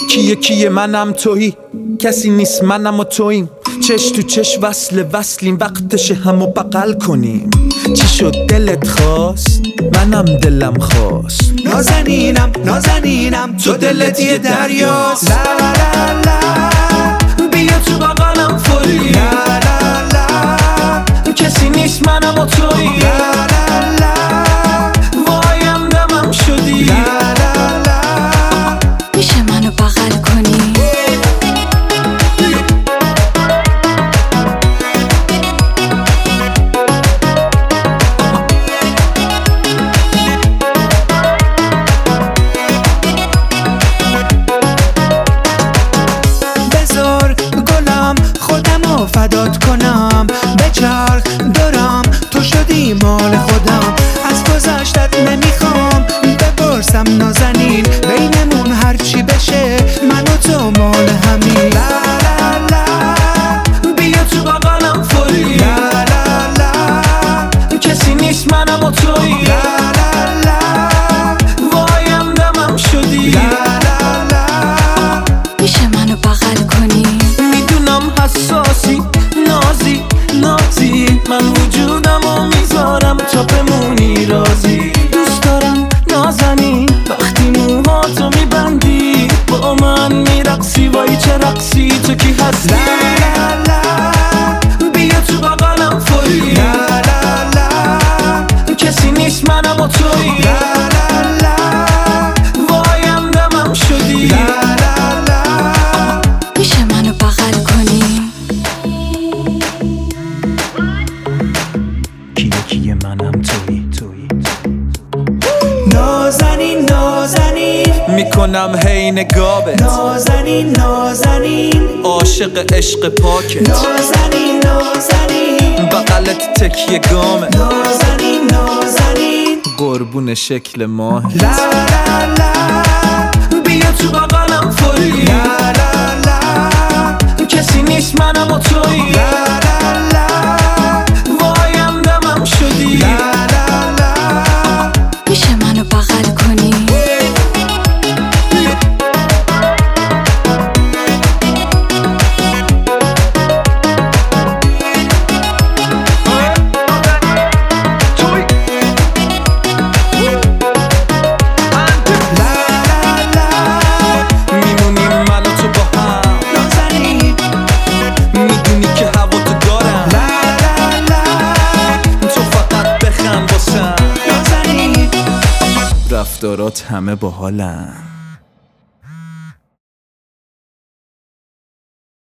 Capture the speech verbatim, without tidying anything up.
کیه کیه منم تویی، کسی نیست منم و توییم، چش تو چش وصل وصلیم، وقتش همو بغل کنیم. چی شد دلت خواست؟ منم دلم خواست. نازنینم نازنینم تو دلت یه دریاست. لا لا لا بیا تو بغلم فوری. لا لا لا کسی نیست منم و تویی. لا لا لا وایم دمم شدی. لا لا لا میشه منو بغل کنی؟ فدات کنم بچرخ دارم، تو شدی مال خودم، از گذشتت نمیخوام بپرسم نازنین، بینمون هرچی بشه من و تو مال همین. لا لا لا بیا تو بغلم فوری. لا لا لا کسی نیست منم و تویی. لا لا لا وایم دمم شدی. لا لا لا میشه منو بغل کنی؟ میدونم حساسی نازی نازی، من وجودمو میذارم تا بمونی رازی. دوست دارم نازنین وقتی موهاتو میبندی، با من میرقصی، وای چه رقصی، تو کی هستی؟ لا لا لا بیا تو بغلم فوری. لا لا لا کسی نیست منم و تویی. لا لا لا وایم دمم شدی. لا لا لا میشه منو بغل کنی؟ کیه کیه منم تویی تویی. نازنین نازنین میکنم هی نگابت، نازنین نازنین عاشق عشق پاکت، نازنین نازنین بغلت تکیه گامت، نازنین نازنین قربون شکل ماهت. لا لا لا بیا تو بغلم فوری. لا لا لا کسی نیست منم و تویی. لا لا لا وایم دمم شدی. لا لا لا میشه منو بغل کنی؟ رفتارات همه باحالن.